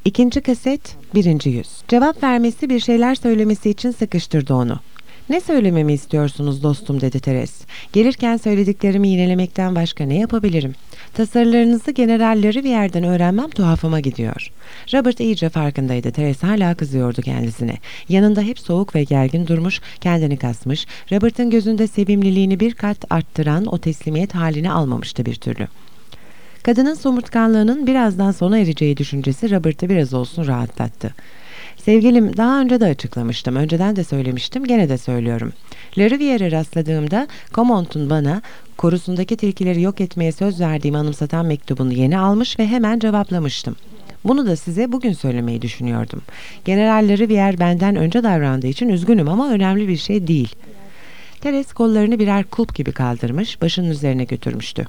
İkinci kaset, birinci yüz. Cevap vermesi, bir şeyler söylemesi için sıkıştırdı onu. "Ne söylememi istiyorsunuz dostum?" dedi Teres. "Gelirken söylediklerimi yinelemekten başka ne yapabilirim? Tasarılarınızı generalleri bir yerden öğrenmem tuhafıma gidiyor." Robert iyice farkındaydı. Teres hala kızıyordu kendisine. Yanında hep soğuk ve gergin durmuş, kendini kasmış. Robert'ın gözünde sevimliliğini bir kat arttıran o teslimiyet halini almamıştı bir türlü. Kadının somurtkanlığının birazdan sona ereceği düşüncesi Robert'ı biraz olsun rahatlattı. "Sevgilim, daha önce de açıklamıştım, önceden de söylemiştim, gene de söylüyorum. La Riviere'e rastladığımda Comont'un bana korusundaki tilkileri yok etmeye söz verdiğimi anımsatan mektubunu yeni almış ve hemen cevaplamıştım. Bunu da size bugün söylemeyi düşünüyordum. General La Riviere benden önce davrandığı için üzgünüm ama önemli bir şey değil." Teres kollarını birer kulp gibi kaldırmış, başının üzerine götürmüştü.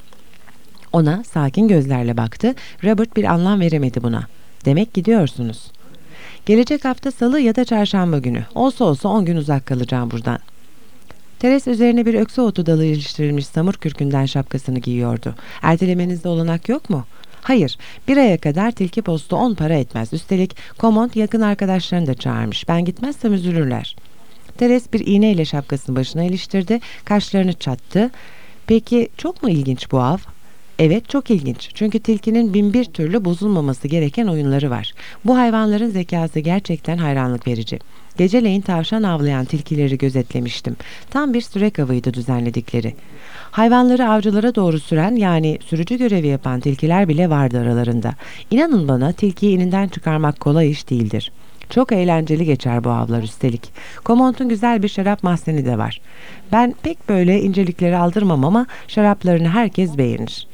Ona sakin gözlerle baktı. Robert bir anlam veremedi buna. "Demek gidiyorsunuz." "Gelecek hafta salı ya da çarşamba günü. Olsa olsa 10 gün uzak kalacağım buradan." Teres üzerine bir öksü otu dalı iliştirilmiş samur kürkünden şapkasını giyiyordu. "Ertelemenizde olanak yok mu?" "Hayır. Bir aya kadar tilki postu 10 para etmez. Üstelik Komont yakın arkadaşlarını da çağırmış. Ben gitmezsem üzülürler." Teres bir iğneyle şapkasını başına iliştirdi. Kaşlarını çattı. "Peki çok mu ilginç bu av?" "Evet, çok ilginç. Çünkü tilkinin bin bir türlü bozulmaması gereken oyunları var. Bu hayvanların zekası gerçekten hayranlık verici. Geceleyin tavşan avlayan tilkileri gözetlemiştim. Tam bir sürek avıydı düzenledikleri. Hayvanları avcılara doğru süren, yani sürücü görevi yapan tilkiler bile vardı aralarında. İnanın bana, tilkiyi ininden çıkarmak kolay iş değildir. Çok eğlenceli geçer bu avlar üstelik. Comont'un güzel bir şarap mahzeni de var. Ben pek böyle incelikleri aldırmam ama şaraplarını herkes beğenir."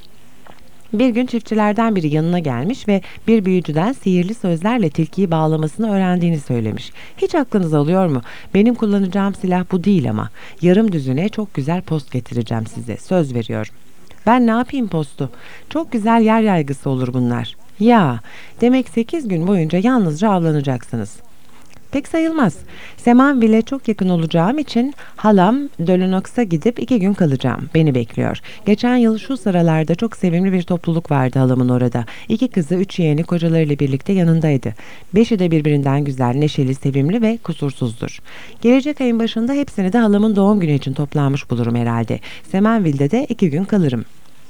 Bir gün çiftçilerden biri yanına gelmiş ve bir büyücüden sihirli sözlerle tilkiyi bağlamasını öğrendiğini söylemiş. "Hiç aklınız alıyor mu? Benim kullanacağım silah bu değil ama. Yarım düzine çok güzel post getireceğim size. Söz veriyorum." "Ben ne yapayım postu? Çok güzel yer yaygısı olur bunlar." "Ya, demek 8 gün boyunca yalnızca avlanacaksınız." "Pek sayılmaz. Semanville'e çok yakın olacağım için halam Dölenox'a gidip 2 gün kalacağım. Beni bekliyor. Geçen yıl şu sıralarda çok sevimli bir topluluk vardı halamın orada. 2 kızı, 3 yeğeni kocalarıyla birlikte yanındaydı. 5'i de birbirinden güzel, neşeli, sevimli ve kusursuzdur. Gelecek ayın başında hepsini de halamın doğum günü için toplanmış bulurum herhalde. Semanville'de de 2 gün kalırım."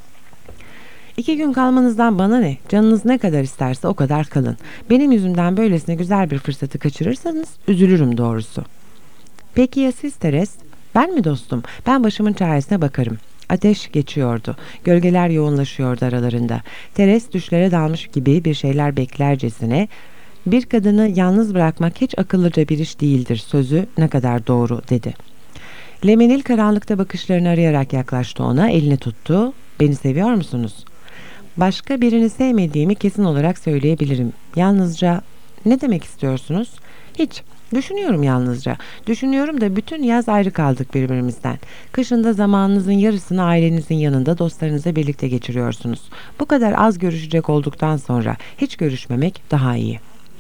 "2 gün kalmanızdan bana ne? Canınız ne kadar isterse o kadar kalın. Benim yüzümden böylesine güzel bir fırsatı kaçırırsanız üzülürüm doğrusu." "Peki ya siz Teres?" "Ben mi dostum? Ben başımın çaresine bakarım." Ateş geçiyordu. Gölgeler yoğunlaşıyordu aralarında. Teres düşlere dalmış gibi bir şeyler beklercesine, "Bir kadını yalnız bırakmak hiç akıllıca bir iş değildir sözü ne kadar doğru," dedi. Lemenil karanlıkta bakışlarını arayarak yaklaştı ona, elini tuttu. "Beni seviyor musunuz?" "Başka birini sevmediğimi kesin olarak söyleyebilirim. Yalnızca..." "Ne demek istiyorsunuz?" "Hiç. Düşünüyorum yalnızca. Düşünüyorum da bütün yaz ayrı kaldık birbirimizden. Kışında zamanınızın yarısını ailenizin yanında dostlarınızla birlikte geçiriyorsunuz. Bu kadar az görüşecek olduktan sonra hiç görüşmemek daha iyi."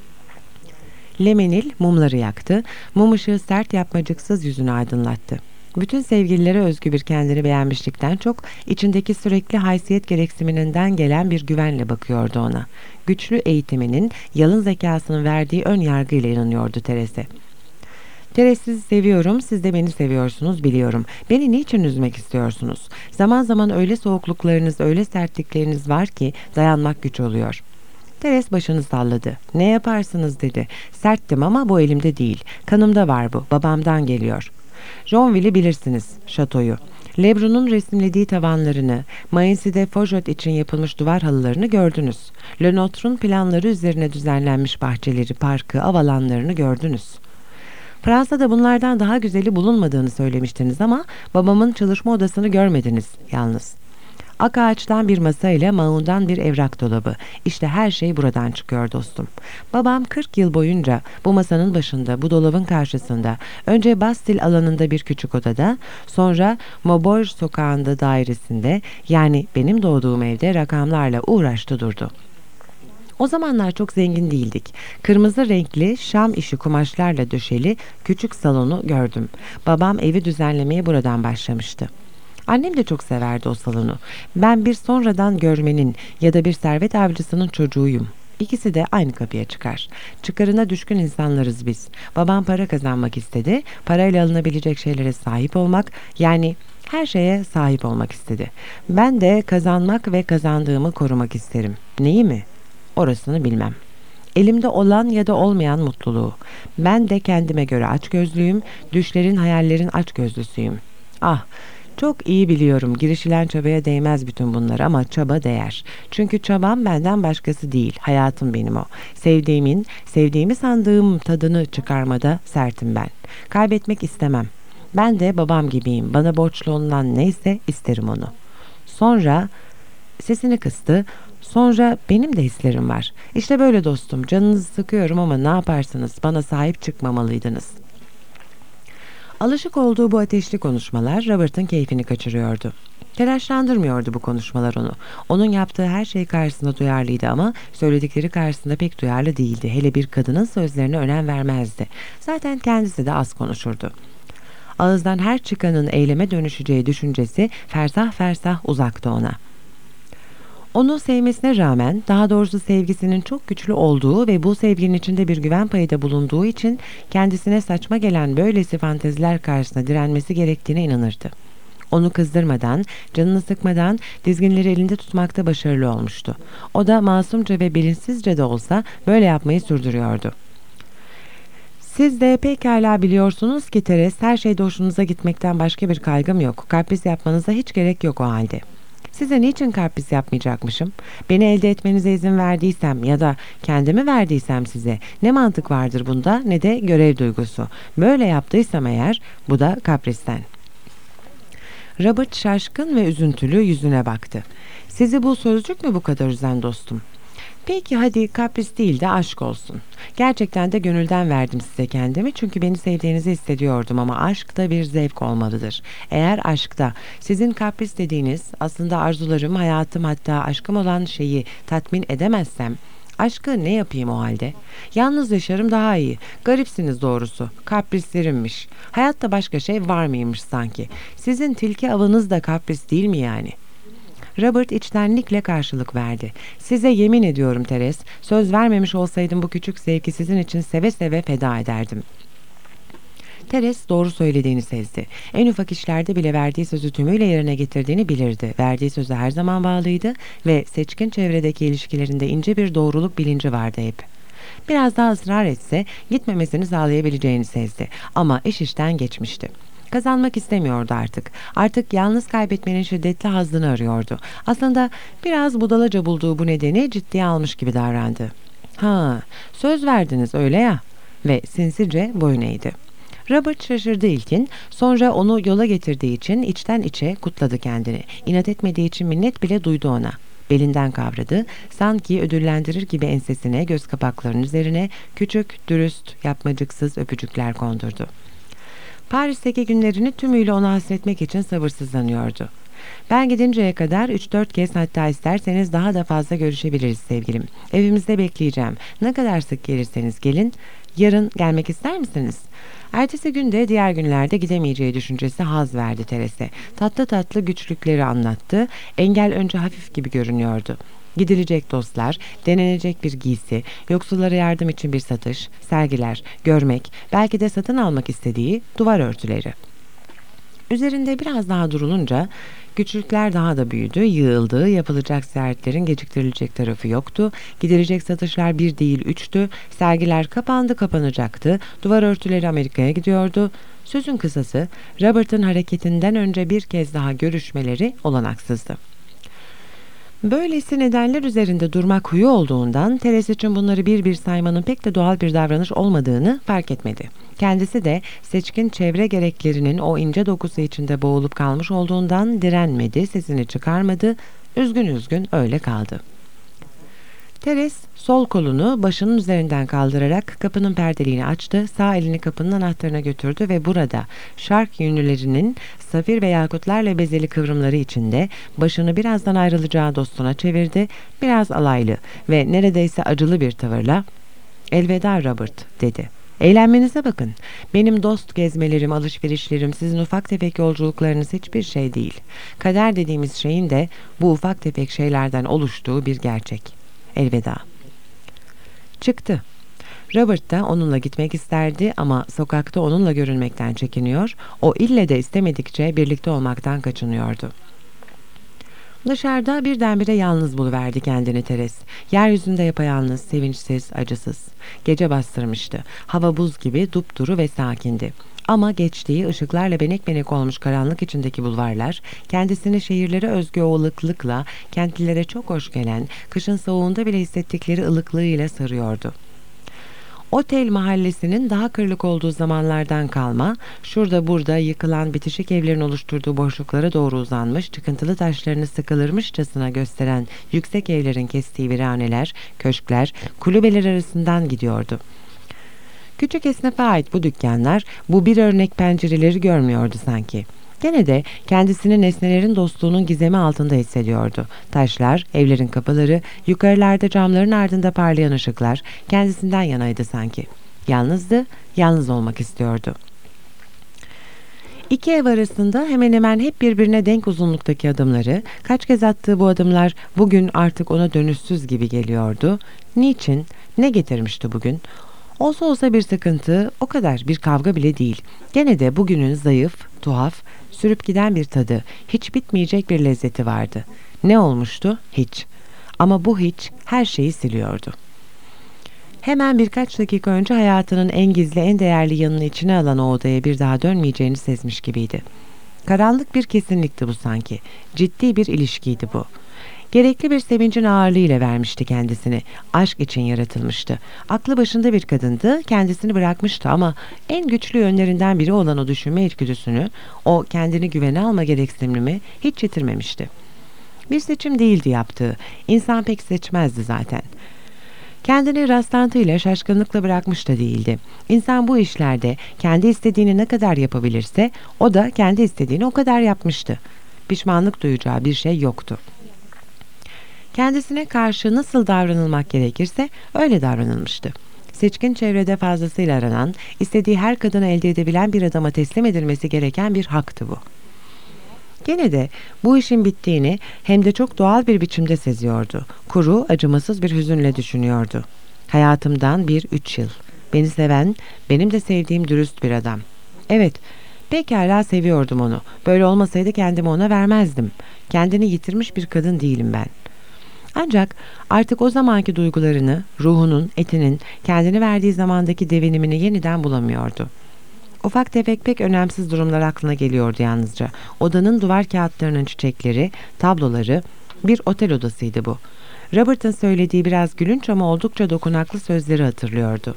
Lemenil mumları yaktı. Mum ışığı sert, yapmacıksız yüzünü aydınlattı. Bütün sevgililere özgü bir kendini beğenmişlikten çok, içindeki sürekli haysiyet gereksiniminden gelen bir güvenle bakıyordu ona. Güçlü eğitiminin, yalın zekasının verdiği ön yargıyla inanıyordu Teres'e. "Teres, sizi seviyorum, siz de beni seviyorsunuz biliyorum. Beni niçin üzmek istiyorsunuz? Zaman zaman öyle soğukluklarınız, öyle sertlikleriniz var ki dayanmak güç oluyor." Teres başını salladı. "Ne yaparsınız?" dedi. "Serttim ama bu elimde değil. Kanımda var bu. Babamdan geliyor." Joinville'i bilirsiniz, şatoyu. Lebrun'un resimlediği tavanlarını, Maincy'de Fougeot için yapılmış duvar halılarını gördünüz. Le Notre'un planları üzerine düzenlenmiş bahçeleri, parkı, av alanlarını gördünüz. Fransa'da bunlardan daha güzeli bulunmadığını söylemiştiniz ama babamın çalışma odasını görmediniz yalnız. Ak ağaçtan bir masa ile mahundan bir evrak dolabı. İşte her şey buradan çıkıyor dostum. Babam 40 yıl boyunca bu masanın başında, bu dolabın karşısında, önce Bastille alanında bir küçük odada, sonra Maubourg sokağında dairesinde, yani benim doğduğum evde rakamlarla uğraştı durdu. O zamanlar çok zengin değildik. Kırmızı renkli şam işi kumaşlarla döşeli küçük salonu gördüm. Babam evi düzenlemeye buradan başlamıştı. Annem de çok severdi o salonu. Ben bir sonradan görmenin ya da bir servet avcısının çocuğuyum. İkisi de aynı kapıya çıkar. Çıkarına düşkün insanlarız biz. Babam para kazanmak istedi. Parayla alınabilecek şeylere sahip olmak, yani her şeye sahip olmak istedi. Ben de kazanmak ve kazandığımı korumak isterim. Neyi mi? Orasını bilmem. Elimde olan ya da olmayan mutluluğu. Ben de kendime göre açgözlüyüm, düşlerin, hayallerin açgözlüsüyüm. Ah, çok iyi biliyorum, girişilen çabaya değmez bütün bunlar ama çaba değer. Çünkü çabam benden başkası değil, hayatım benim o. Sevdiğimi sandığım tadını çıkarmada sertim ben. Kaybetmek istemem. Ben de babam gibiyim, bana borçlu olunan neyse isterim onu. Sonra sesini kıstı. Sonra benim de hislerim var. İşte böyle dostum, canınızı sıkıyorum ama ne yaparsınız, bana sahip çıkmamalıydınız. Alışık olduğu bu ateşli konuşmalar Robert'ın keyfini kaçırıyordu. Telaşlandırmıyordu bu konuşmalar onu. Onun yaptığı her şey karşısında duyarlıydı ama söyledikleri karşısında pek duyarlı değildi. Hele bir kadının sözlerine önem vermezdi. Zaten kendisi de az konuşurdu. Ağızdan her çıkanın eyleme dönüşeceği düşüncesi fersah fersah uzaktı ona. Onu sevmesine rağmen, daha doğrusu sevgisinin çok güçlü olduğu ve bu sevginin içinde bir güven payı da bulunduğu için kendisine saçma gelen böylesi fanteziler karşısında direnmesi gerektiğine inanırdı. Onu kızdırmadan, canını sıkmadan dizginleri elinde tutmakta başarılı olmuştu. O da masumca ve bilinçsizce de olsa böyle yapmayı sürdürüyordu. Siz de pekala biliyorsunuz ki Teres, her şeyde hoşunuza gitmekten başka bir kaygım yok. Kapris yapmanıza hiç gerek yok o halde. Size niçin kapris yapmayacakmışım? Beni elde etmenize izin verdiysem ya da kendimi verdiysem size ne mantık vardır bunda ne de görev duygusu. Böyle yaptıysam eğer bu da kapristen. Robert şaşkın ve üzüntülü yüzüne baktı. Sizi bu sözcük mü bu kadar üzen dostum? Peki hadi kapris değil de aşk olsun. Gerçekten de gönülden verdim size kendimi çünkü beni sevdiğinizi hissediyordum ama aşk da bir zevk olmalıdır. Eğer aşkta sizin kapris dediğiniz aslında arzularım, hayatım hatta aşkım olan şeyi tatmin edemezsem aşkı ne yapayım o halde? Yalnız yaşarım daha iyi. Garipsiniz doğrusu. Kaprislerimmiş. Hayatta başka şey var mıymış sanki? Sizin tilki avınız da kapris değil mi yani? Robert içtenlikle karşılık verdi. Size yemin ediyorum Teres, söz vermemiş olsaydım bu küçük zevki sizin için seve seve feda ederdim. Teres doğru söylediğini sezdi. En ufak işlerde bile verdiği sözü tümüyle yerine getirdiğini bilirdi. Verdiği söze her zaman bağlıydı ve seçkin çevredeki ilişkilerinde ince bir doğruluk bilinci vardı hep. Biraz daha ısrar etse gitmemesini sağlayabileceğini sezdi ama iş işten geçmişti. Kazanmak istemiyordu artık. Artık yalnız kaybetmenin şiddetli hazzını arıyordu. Aslında biraz budalaca bulduğu bu nedeni ciddiye almış gibi davrandı. Ha, söz verdiniz öyle ya. Ve sinsice boyun eğdi. Robert şaşırdı ilkin, sonra onu yola getirdiği için içten içe kutladı kendini. İnat etmediği için minnet bile duydu ona. Belinden kavradı, sanki ödüllendirir gibi ensesine, göz kapaklarının üzerine küçük, dürüst, yapmacıksız öpücükler kondurdu. Paris'teki günlerini tümüyle ona hasretmek için sabırsızlanıyordu. Ben gidinceye kadar 3-4 kez hatta isterseniz daha da fazla görüşebiliriz sevgilim. Evimizde bekleyeceğim. Ne kadar sık gelirseniz gelin. Yarın gelmek ister misiniz? Ertesi günde diğer günlerde gidemeyeceği düşüncesi haz verdi Teres'e. Tatlı tatlı güçlükleri anlattı. Engel önce hafif gibi görünüyordu. Gidilecek dostlar, denenecek bir giysi, yoksullara yardım için bir satış, sergiler, görmek, belki de satın almak istediği duvar örtüleri. Üzerinde biraz daha durulunca güçlükler daha da büyüdü, yığıldı, yapılacak ziyaretlerin geciktirilecek tarafı yoktu, gidilecek satışlar bir değil üçtü, sergiler kapandı kapanacaktı, duvar örtüleri Amerika'ya gidiyordu. Sözün kısası, Robert'ın hareketinden önce bir kez daha görüşmeleri olanaksızdı. Böylesi nedenler üzerinde durmak huyu olduğundan Teres için bunları bir bir saymanın pek de doğal bir davranış olmadığını fark etmedi. Kendisi de seçkin çevre gereklerinin o ince dokusu içinde boğulup kalmış olduğundan direnmedi, sesini çıkarmadı, üzgün üzgün öyle kaldı. Teres sol kolunu başının üzerinden kaldırarak kapının perdeliğini açtı, sağ elini kapının anahtarına götürdü ve burada şark yünlülerinin safir ve yakutlarla bezeli kıvrımları içinde başını birazdan ayrılacağı dostuna çevirdi, biraz alaylı ve neredeyse acılı bir tavırla "Elveda Robert" dedi. Eğlenmenize bakın. Benim dost gezmelerim, alışverişlerim, sizin ufak tefek yolculuklarınız hiçbir şey değil. Kader dediğimiz şeyin de bu ufak tefek şeylerden oluştuğu bir gerçek. Elveda. Çıktı. Robert da onunla gitmek isterdi ama sokakta onunla görünmekten çekiniyor, o ille de istemedikçe birlikte olmaktan kaçınıyordu. Dışarıda birdenbire yalnız buluverdi kendini Teres. Yeryüzünde yapayalnız, sevinçsiz, acısız. Gece bastırmıştı. Hava buz gibi dupduru ve sakindi. Ama geçtiği ışıklarla benek benek olmuş karanlık içindeki bulvarlar, kendisini şehirlere özgü o ılıklıkla, kentlilere çok hoş gelen, kışın soğuğunda bile hissettikleri ılıklığıyla sarıyordu. Otel mahallesinin daha kırlık olduğu zamanlardan kalma, şurada burada yıkılan bitişik evlerin oluşturduğu boşluklara doğru uzanmış, çıkıntılı taşlarını sıkılırmışçasına gösteren yüksek evlerin kestiği viraneler, köşkler, kulübeler arasından gidiyordu. Küçük esnafa ait bu dükkanlar, bu bir örnek pencereleri görmüyordu sanki. Gene de kendisini nesnelerin dostluğunun gizemi altında hissediyordu. Taşlar, evlerin kapıları, yukarılarda camların ardında parlayan ışıklar kendisinden yanaydı sanki. Yalnızdı, yalnız olmak istiyordu. İki ev arasında hemen hemen hep birbirine denk uzunluktaki adımları, kaç kez attığı bu adımlar bugün artık ona dönüşsüz gibi geliyordu. Niçin? Ne getirmişti bugün? Olsa olsa bir sıkıntı, o kadar bir kavga bile değil. Gene de bugünün zayıf, tuhaf, sürüp giden bir tadı, hiç bitmeyecek bir lezzeti vardı. Ne olmuştu? Hiç. Ama bu hiç her şeyi siliyordu. Hemen birkaç dakika önce hayatının en gizli, en değerli yanını içine alan o odaya bir daha dönmeyeceğini sezmiş gibiydi. Karanlık bir kesinlikti bu sanki. Ciddi bir ilişkiydi bu. Gerekli bir sevincin ağırlığıyla vermişti kendisini. Aşk için yaratılmıştı. Aklı başında bir kadındı, kendisini bırakmıştı ama en güçlü yönlerinden biri olan o düşünme içgüdüsünü, o kendini güvene alma gereksinimi hiç yitirmemişti. Bir seçim değildi yaptığı. İnsan pek seçmezdi zaten. Kendini rastlantıyla, şaşkınlıkla bırakmış da değildi. İnsan bu işlerde kendi istediğini ne kadar yapabilirse, o da kendi istediğini o kadar yapmıştı. Pişmanlık duyacağı bir şey yoktu. Kendisine karşı nasıl davranılmak gerekirse öyle davranılmıştı. Seçkin çevrede fazlasıyla aranan, istediği her kadını elde edebilen bir adama teslim edilmesi gereken bir haktı bu. Gene de bu işin bittiğini hem de çok doğal bir biçimde seziyordu. Kuru, acımasız bir hüzünle düşünüyordu. Hayatımdan 3 yıl. Beni seven, benim de sevdiğim dürüst bir adam. Evet, pekala seviyordum onu. Böyle olmasaydı kendimi ona vermezdim. Kendini yitirmiş bir kadın değilim ben. Ancak artık o zamanki duygularını, ruhunun, etinin kendini verdiği zamandaki devinimini yeniden bulamıyordu. Ufak tefek pek önemsiz durumlar aklına geliyordu yalnızca. Odanın duvar kağıtlarının çiçekleri, tabloları, bir otel odasıydı bu. Robert'ın söylediği biraz gülünç ama oldukça dokunaklı sözleri hatırlıyordu.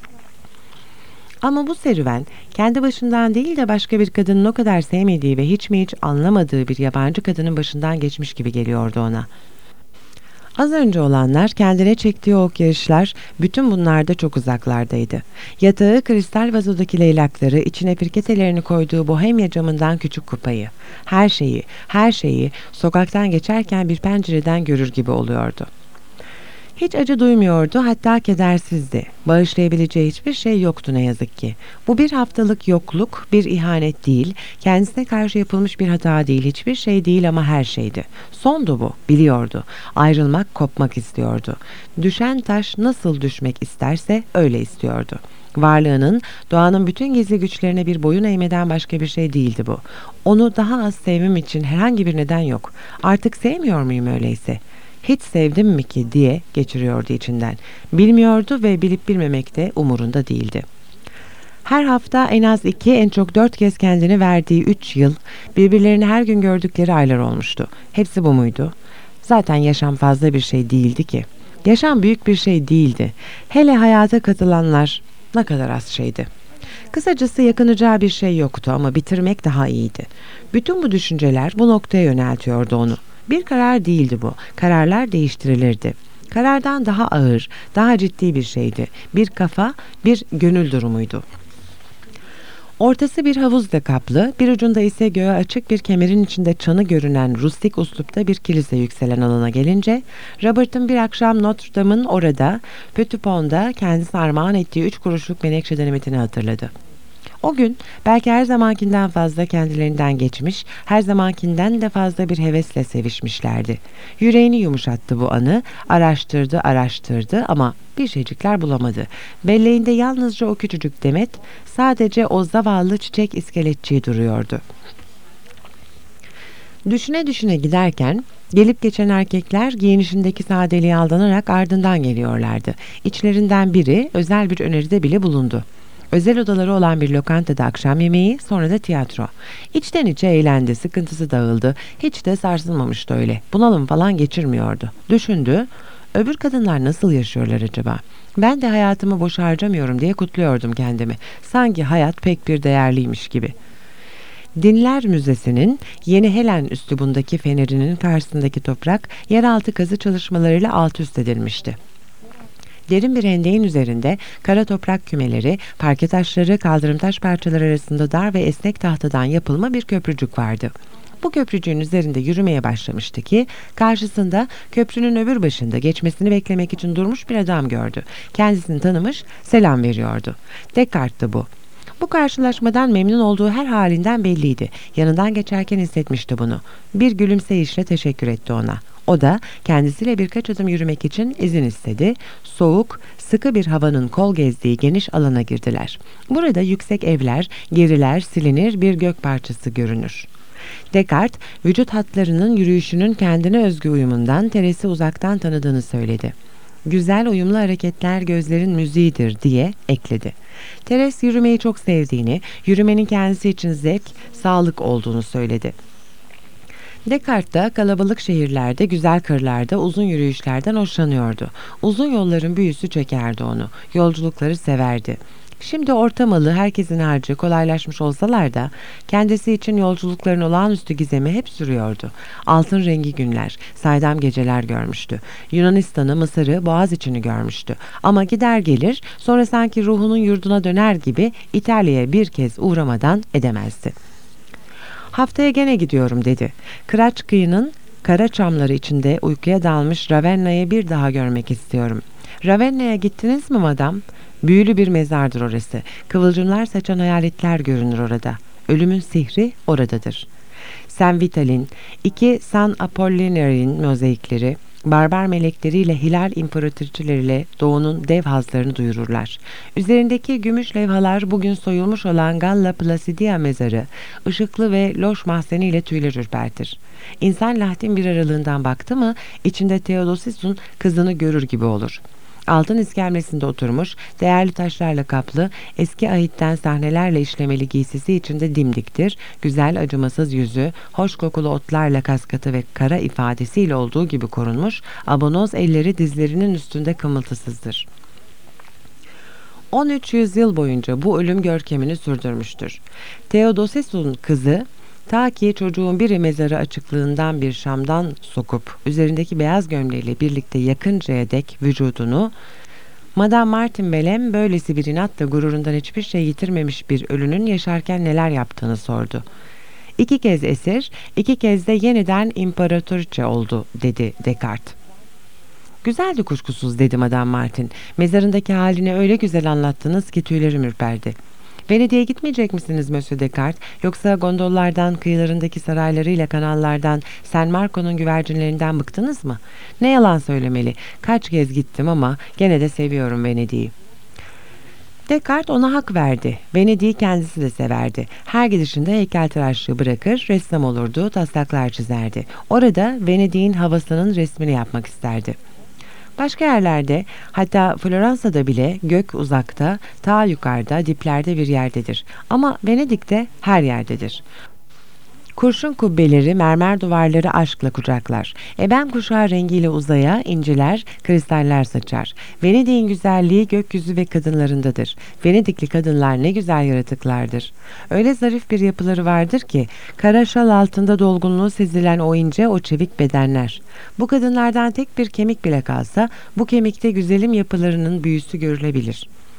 Ama bu serüven kendi başından değil de başka bir kadının o kadar sevmediği ve hiç mi hiç anlamadığı bir yabancı kadının başından geçmiş gibi geliyordu ona. Az önce olanlar, kendine çektiği okyanuslar, bütün bunlar da çok uzaklardaydı. Yatağı, kristal vazodaki leylakları, içine firketelerini koyduğu bohemya camından küçük kupayı. Her şeyi sokaktan geçerken bir pencereden görür gibi oluyordu. Hiç acı duymuyordu, hatta kedersizdi. Bağışlayabileceği hiçbir şey yoktu ne yazık ki. Bu bir haftalık yokluk, bir ihanet değil, kendisine karşı yapılmış bir hata değil, hiçbir şey değil ama her şeydi. Sondu bu, biliyordu. Ayrılmak, kopmak istiyordu. Düşen taş nasıl düşmek isterse öyle istiyordu. Varlığının, doğanın bütün gizli güçlerine bir boyun eğmeden başka bir şey değildi bu. Onu daha az sevmem için herhangi bir neden yok. Artık sevmiyor muyum öyleyse? Hiç sevdim mi ki diye geçiriyordu içinden. Bilmiyordu ve bilip bilmemek de umurunda değildi. Her hafta en az 2, en çok 4 kez kendini verdiği 3 yıl, birbirlerini her gün gördükleri aylar olmuştu. Hepsi bu muydu? Zaten yaşam fazla bir şey değildi ki. Yaşam büyük bir şey değildi. Hele hayata katılanlar ne kadar az şeydi. Kısacası yakınacağı bir şey yoktu ama bitirmek daha iyiydi. Bütün bu düşünceler bu noktaya yöneltiyordu onu. Bir karar değildi bu. Kararlar değiştirilirdi. Karardan daha ağır, daha ciddi bir şeydi. Bir kafa, bir gönül durumuydu. Ortası bir havuzla kaplı, bir ucunda ise göğe açık bir kemerin içinde çanı görünen rustik uslupta bir kilise yükselen alana gelince, Robert'ın bir akşam Notre Dame'ın orada, Petit Pont'da kendisine armağan ettiği 3 kuruşluk menekşe denemetini hatırladı. O gün belki her zamankinden fazla kendilerinden geçmiş, her zamankinden de fazla bir hevesle sevişmişlerdi. Yüreğini yumuşattı bu anı, araştırdı ama bir şeycikler bulamadı. Belleğinde yalnızca o küçücük demet, sadece o zavallı çiçek iskeletçiği duruyordu. Düşüne düşüne giderken gelip geçen erkekler giyinişindeki sadeliğe aldanarak ardından geliyorlardı. İçlerinden biri özel bir öneride bile bulundu. Özel odaları olan bir lokantada akşam yemeği, sonra da tiyatro. İçten içe eğlendi, sıkıntısı dağıldı. Hiç de sarsılmamıştı öyle. Bunalım falan geçirmiyordu. Düşündü, öbür kadınlar nasıl yaşıyorlar acaba? Ben de hayatımı boş harcamıyorum diye kutluyordum kendimi. Sanki hayat pek bir değerliymiş gibi. Dinler Müzesi'nin Yeni Helen üslubundaki fenerinin karşısındaki toprak yeraltı kazı çalışmalarıyla alt üst edilmişti. Derin bir hendeğin üzerinde kara toprak kümeleri, parke taşları, kaldırım taş parçaları arasında dar ve esnek tahtadan yapılma bir köprücük vardı. Bu köprücüğün üzerinde yürümeye başlamıştı ki karşısında köprünün öbür başında geçmesini beklemek için durmuş bir adam gördü. Kendisini tanımış, selam veriyordu. Descartes'ti bu. Bu karşılaşmadan memnun olduğu her halinden belliydi. Yanından geçerken hissetmişti bunu. Bir gülümseyişle teşekkür etti ona. O da kendisiyle birkaç adım yürümek için izin istedi. Soğuk, sıkı bir havanın kol gezdiği geniş alana girdiler. Burada yüksek evler, geriler, silinir bir gök parçası görünür. Descartes, vücut hatlarının yürüyüşünün kendine özgü uyumundan Teres'i uzaktan tanıdığını söyledi. Güzel uyumlu hareketler gözlerin müziğidir diye ekledi. Teres yürümeyi çok sevdiğini, yürümenin kendisi için zevk, sağlık olduğunu söyledi. Descartes da kalabalık şehirlerde, güzel kırlarda, uzun yürüyüşlerden hoşlanıyordu. Uzun yolların büyüsü çekerdi onu. Yolculukları severdi. Şimdi ortamalı, herkesin harcı kolaylaşmış olsalar da kendisi için yolculukların olağanüstü gizemi hep sürüyordu. Altın rengi günler, saydam geceler görmüştü. Yunanistan'ı, Mısır'ı, Boğaziçi'ni görmüştü. Ama gider gelir, sonra sanki ruhunun yurduna döner gibi İtalya'ya bir kez uğramadan edemezdi. Haftaya gene gidiyorum dedi. Kıraç kıyının kara çamları içinde uykuya dalmış Ravenna'yı bir daha görmek istiyorum. Ravenna'ya gittiniz mi madam? Büyülü bir mezardır orası. Kıvılcımlar saçan hayaletler görünür orada. Ölümün sihri oradadır. Saint Vital'in, iki San Apollinary'in mozaikleri, barbar melekleriyle hilal imparatoriçeleriyle doğunun dev hazlarını duyururlar. Üzerindeki gümüş levhalar bugün soyulmuş olan Galla Placidia mezarı, ışıklı ve loş mahzeniyle tüyler ürpertir. İnsan lahtin bir aralığından baktı mı, içinde Theodosis'un kızını görür gibi olur. Altın iskemlesinde oturmuş, değerli taşlarla kaplı, eski ahitten sahnelerle işlemeli giysisi içinde dimdiktir, güzel acımasız yüzü, hoş kokulu otlarla kaskatı ve kara ifadesiyle olduğu gibi korunmuş, abonoz elleri dizlerinin üstünde kımıltısızdır. 13 yüzyıl boyunca bu ölüm görkemini sürdürmüştür. Theodosis'un kızı, ta ki çocuğun biri mezarı açıklığından bir şamdan sokup üzerindeki beyaz gömleğiyle birlikte yakıncaya dek vücudunu, Madame Martin Belem böylesi bir inatla gururundan hiçbir şey yitirmemiş bir ölünün yaşarken neler yaptığını sordu. 2 kez esir, 2 kez de yeniden imparatoriçe oldu dedi Descartes. Güzeldi kuşkusuz dedi Madame Martin. Mezarındaki halini öyle güzel anlattınız ki tüylerim ürperdi. Venedik'e gitmeyecek misiniz Monsieur Descartes? Yoksa gondollardan, kıyılarındaki saraylarıyla kanallardan, San Marco'nun güvercinlerinden bıktınız mı? Ne yalan söylemeli. Kaç kez gittim ama gene de seviyorum Venedik'i. Descartes ona hak verdi. Venedik'i kendisi de severdi. Her gidişinde heykeltıraşlığı bırakır, ressam olurdu, taslaklar çizerdi. Orada Venedik'in havasının resmini yapmak isterdi. Başka yerlerde, hatta Floransa'da bile gök uzakta, ta yukarıda, diplerde bir yerdedir. Ama Venedik'te her yerdedir. Kurşun kubbeleri, mermer duvarları aşkla kucaklar. Eben kuşağı rengiyle uzaya, inciler, kristaller saçar. Venedik'in güzelliği gökyüzü ve kadınlarındadır. Venedikli kadınlar ne güzel yaratıklardır. Öyle zarif bir yapıları vardır ki, kara şal altında dolgunluğu sezilen o ince, o çevik bedenler. Bu kadınlardan tek bir kemik bile kalsa, bu kemikte güzelim yapılarının büyüsü görülebilir.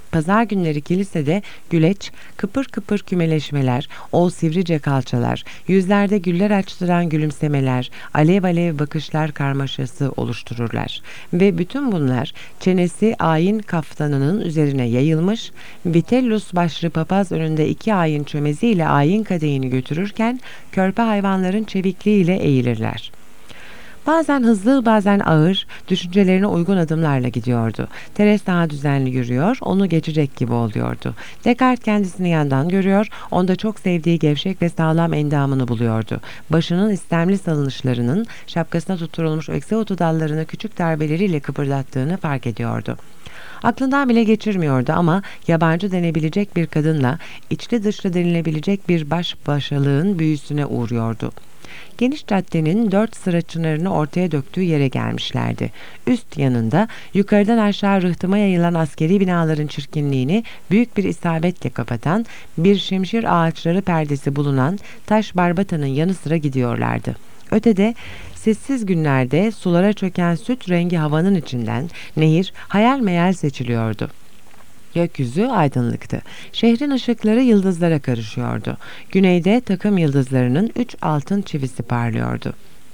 Pazar günleri kilisede güleç, kıpır kıpır kümeleşmeler, o sivrice kalçalar, yüzlerde güller açtıran gülümsemeler, alev alev bakışlar karmaşası oluştururlar. Ve bütün bunlar çenesi ayin kaftanının üzerine yayılmış, Vitellus başlı papaz önünde 2 ayin çömeziyle ayin kadehini götürürken körpe hayvanların çevikliğiyle eğilirler. Bazen hızlı, bazen ağır, düşüncelerine uygun adımlarla gidiyordu. Teres daha düzenli yürüyor, onu geçecek gibi oluyordu. Descartes kendisini yandan görüyor, onda çok sevdiği gevşek ve sağlam endamını buluyordu. Başının istemli salınışlarının şapkasına tutturulmuş ekseotu dallarını küçük darbeleriyle kıpırdattığını fark ediyordu. Aklından bile geçirmiyordu ama yabancı denebilecek bir kadınla içli dışlı denilebilecek bir baş başalığın büyüsüne uğruyordu. Geniş caddenin 4 sıra çınarını ortaya döktüğü yere gelmişlerdi. Üst yanında yukarıdan aşağı rıhtıma yayılan askeri binaların çirkinliğini büyük bir isabetle kapatan bir şimşir ağaçları perdesi bulunan taş barbatanın yanı sıra gidiyorlardı. Ötede sessiz günlerde sulara çöken süt rengi havanın içinden nehir hayal meyal seçiliyordu. Gökyüzü aydınlıktı. Şehrin ışıkları yıldızlara karışıyordu. Güneyde takım yıldızlarının 3 altın çivisi parlıyordu.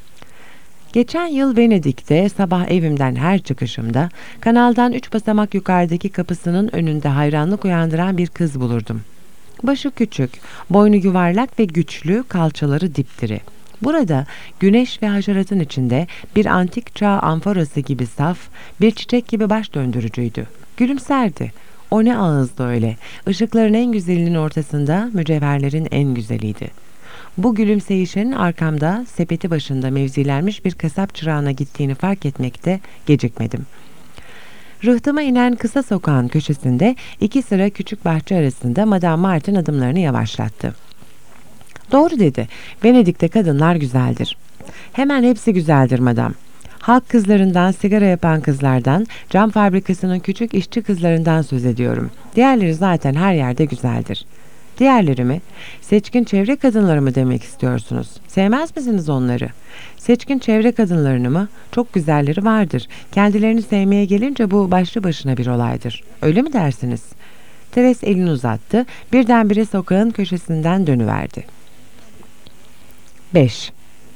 Geçen yıl Venedik'te sabah evimden her çıkışımda kanaldan 3 basamak yukarıdaki kapısının önünde hayranlık uyandıran bir kız bulurdum. Başı küçük, boynu yuvarlak ve güçlü, kalçaları dipdiri. Burada güneş ve haşeratın içinde bir antik çağ amforası gibi saf, bir çiçek gibi baş döndürücüydü. Gülümserdi. O ne ağızdı öyle. Işıkların en güzelinin ortasında mücevherlerin en güzeliydi. Bu gülümseyişin arkamda sepeti başında mevzilenmiş bir kasap çırağına gittiğini fark etmekte gecikmedim. Rıhtıma inen kısa sokağın köşesinde 2 sıra küçük bahçe arasında Madame Martin adımlarını yavaşlattı. Doğru dedi. Venedik'te kadınlar güzeldir. Hemen hepsi güzeldir madam. Halk kızlarından, sigara yapan kızlardan, cam fabrikasının küçük işçi kızlarından söz ediyorum. Diğerleri zaten her yerde güzeldir. Diğerleri mi? Seçkin çevre kadınları mı demek istiyorsunuz? Sevmez misiniz onları? Seçkin çevre kadınlarını mı? Çok güzelleri vardır. Kendilerini sevmeye gelince bu başlı başına bir olaydır. Öyle mi dersiniz? Teres elini uzattı. Birdenbire sokağın köşesinden dönüverdi. 5.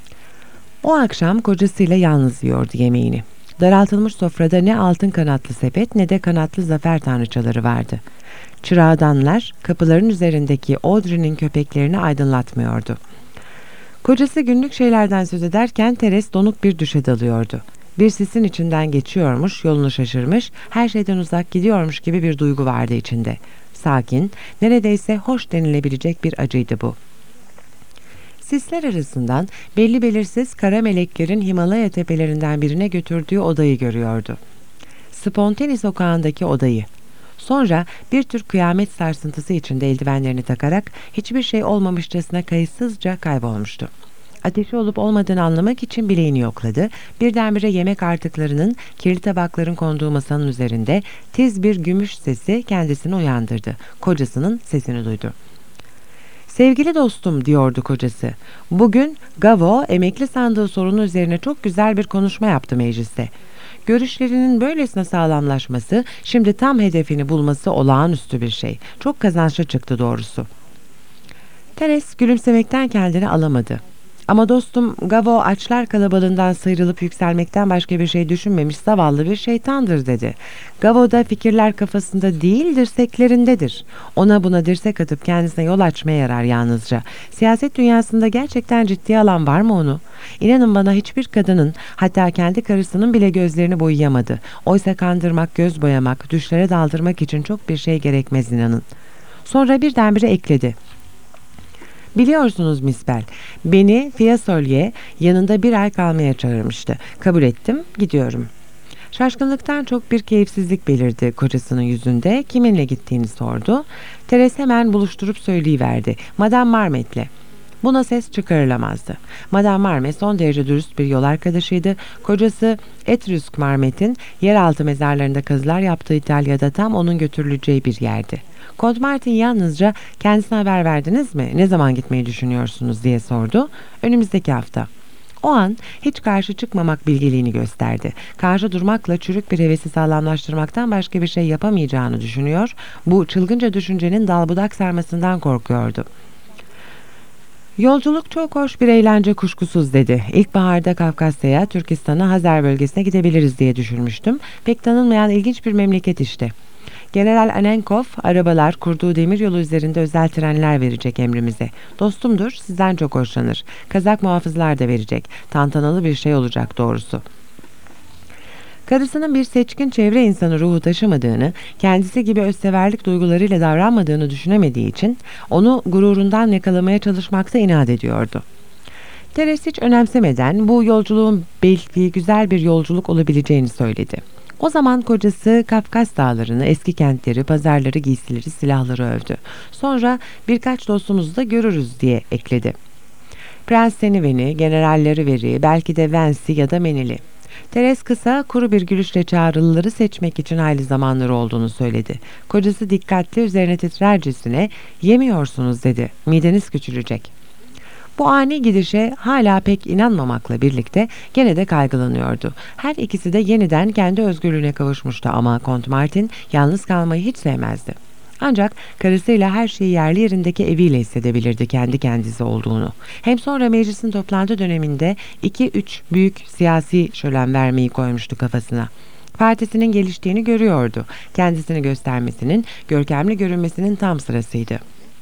O akşam kocasıyla yalnız yiyordu yemeğini. Daraltılmış sofrada ne altın kanatlı sepet ne de kanatlı zafer tanrıçaları vardı. Çırağdanlar kapıların üzerindeki Audrey'nin köpeklerini aydınlatmıyordu. Kocası günlük şeylerden söz ederken Teres donuk bir düşe dalıyordu. Bir sisin içinden geçiyormuş, yolunu şaşırmış, her şeyden uzak gidiyormuş gibi bir duygu vardı içinde. Sakin, neredeyse hoş denilebilecek bir acıydı bu. Sisler arasından belli belirsiz kara meleklerin Himalaya tepelerinden birine götürdüğü odayı görüyordu. Spontani sokağındaki odayı. Sonra bir tür kıyamet sarsıntısı içinde eldivenlerini takarak hiçbir şey olmamışçasına kayıtsızca kaybolmuştu. Ateşi olup olmadığını anlamak için bileğini yokladı. Birdenbire yemek artıklarının kirli tabakların konduğu masanın üzerinde tiz bir gümüş sesi kendisini uyandırdı. Kocasının sesini duydu. Sevgili dostum diyordu kocası. Bugün Gavo emekli sandığı sorunu üzerine çok güzel bir konuşma yaptı mecliste. Görüşlerinin böylesine sağlamlaşması, şimdi tam hedefini bulması olağanüstü bir şey. Çok kazançlı çıktı doğrusu. Teres gülümsemekten kendini alamadı. Ama dostum Gavo açlar kalabalığından sıyrılıp yükselmekten başka bir şey düşünmemiş zavallı bir şeytandır dedi. Gavo'da fikirler kafasında değil dirseklerindedir. Ona buna dirsek atıp kendisine yol açmaya yarar yalnızca. Siyaset dünyasında gerçekten ciddiye alan var mı onu? İnanın bana hiçbir kadının hatta kendi karısının bile gözlerini boyayamadı. Oysa kandırmak, göz boyamak, düşlere daldırmak için çok bir şey gerekmez inanın. Sonra birdenbire ekledi. Biliyorsunuz Miss Bell, beni Fiesoli'ye yanında 1 ay kalmaya çağırmıştı. Kabul ettim, gidiyorum. Şaşkınlıktan çok bir keyifsizlik belirdi kocasının yüzünde. Kiminle gittiğini sordu. Teres hemen buluşturup söyleyiverdi. Madame Marmet'le. Buna ses çıkarılamazdı. Madame Marmet son derece dürüst bir yol arkadaşıydı. Kocası Etrüsk Marmet'in yeraltı mezarlarında kazılar yaptığı İtalya'da tam onun götürüleceği bir yerdi. Kont Martin yalnızca kendisine haber verdiniz mi? Ne zaman gitmeyi düşünüyorsunuz diye sordu. Önümüzdeki hafta. O an hiç karşı çıkmamak bilgeliğini gösterdi. Karşı durmakla çürük bir hevesi sağlamlaştırmaktan başka bir şey yapamayacağını düşünüyor, bu çılgınca düşüncenin dalbudak sarmasından korkuyordu. Yolculuk çok hoş bir eğlence kuşkusuz dedi. İlkbaharda Kafkasya'ya, Türkistan'a, Hazar bölgesine gidebiliriz diye düşünmüştüm. Pek tanınmayan ilginç bir memleket işte. General Anenkov arabalar kurduğu demiryolu üzerinde özel trenler verecek emrimize. Dostumdur, sizden çok hoşlanır. Kazak muhafızlar da verecek. Tantanalı bir şey olacak doğrusu. Karısının bir seçkin çevre insanı ruhu taşımadığını, kendisi gibi özseverlik duygularıyla davranmadığını düşünemediği için onu gururundan yakalamaya çalışmakta inat ediyordu. Teres hiç önemsemeden bu yolculuğun belki güzel bir yolculuk olabileceğini söyledi. O zaman kocası Kafkas dağlarını, eski kentleri, pazarları, giysileri, silahları övdü. Sonra birkaç dostumuzu da görürüz diye ekledi. Prens Seniven'i, generalleri Veri, belki de Vensi ya da Menili. Teres kısa, kuru bir gülüşle çağrılıları seçmek için hayli zamanları olduğunu söyledi. Kocası dikkatli, üzerine titrercesine "Yemiyorsunuz" dedi. "Mideniz küçülecek." Bu ani gidişe hala pek inanmamakla birlikte gene de kaygılanıyordu. Her ikisi de yeniden kendi özgürlüğüne kavuşmuştu ama Kont Martin yalnız kalmayı hiç sevmezdi. Ancak karısıyla her şeyi yerli yerindeki eviyle hissedebilirdi kendi kendisi olduğunu. Hem sonra meclisin toplantı döneminde 2-3 büyük siyasi şölen vermeyi koymuştu kafasına. Partisinin geliştiğini görüyordu. Kendisini göstermesinin, görkemli görünmesinin tam sırasıydı.